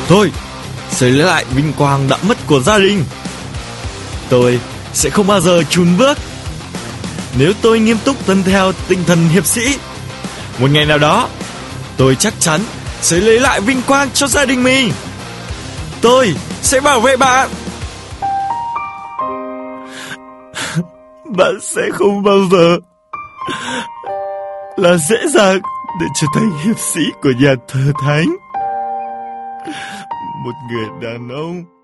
Tôi sẽ lấy lại vinh quang đã mất của gia đình. Tôi sẽ không bao giờ chùn bước. Nếu tôi nghiêm túc tuân theo tinh thần hiệp sĩ, một ngày nào đó tôi chắc chắn sẽ lấy lại vinh quang cho gia đình mình. Tôi sẽ bảo vệ bạn. Bạn sẽ không bao giờ là dễ dàng để trở thành hiệp sĩ của nhà thờ thánh. Một người đàn ông